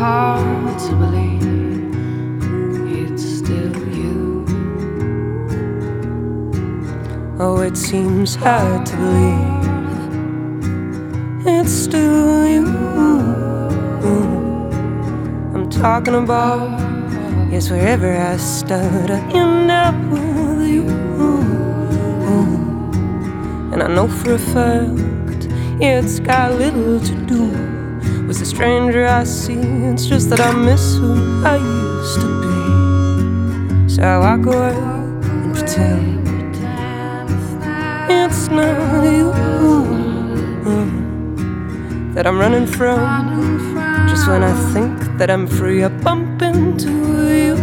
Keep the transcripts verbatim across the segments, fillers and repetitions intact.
hard to believe it's still you. Oh, it seems hard to believe it's still you. I'm talking about, yes, wherever I start, I end up with you. And I know for a fact, yeah, it's got little to do with the stranger I see. It's just that I miss who I used to be. So I walk away and pretend it's not you that I'm running from. Just when I think that I'm free, I bump into you.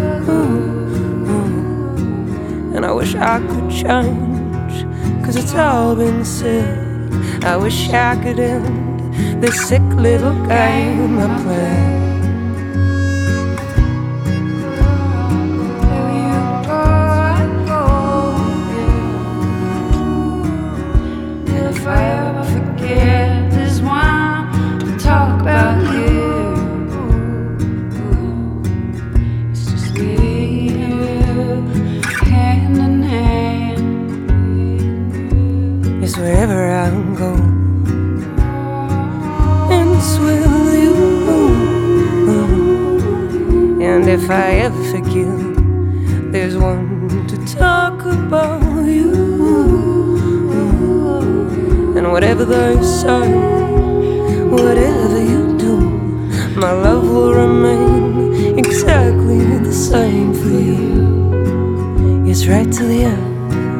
And I wish I could change, 'cause it's all been said. I wish I could end this sick little game I play. Wherever I go, it's with you. And if I ever forgive, there's one to talk about you. And whatever they say, whatever you do, my love will remain exactly the same for you. Yes, right to the end.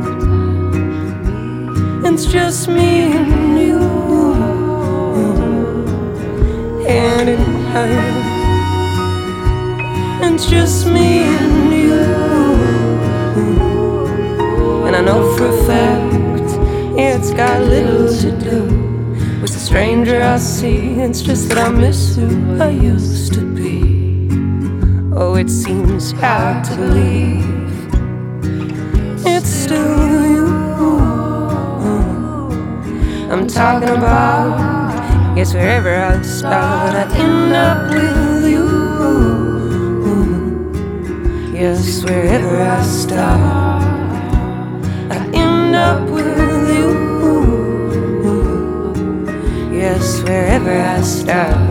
It's just me and you, hand in hand. It's just me and you. And I know for a fact, it's got little to do with the stranger I see. It's just that I miss who I used to be. Oh, it seems hard to believe it's still you I'm talking about. Yes, wherever I start, I end up with you. Yes, wherever I start, I end up with you. Yes, wherever I start.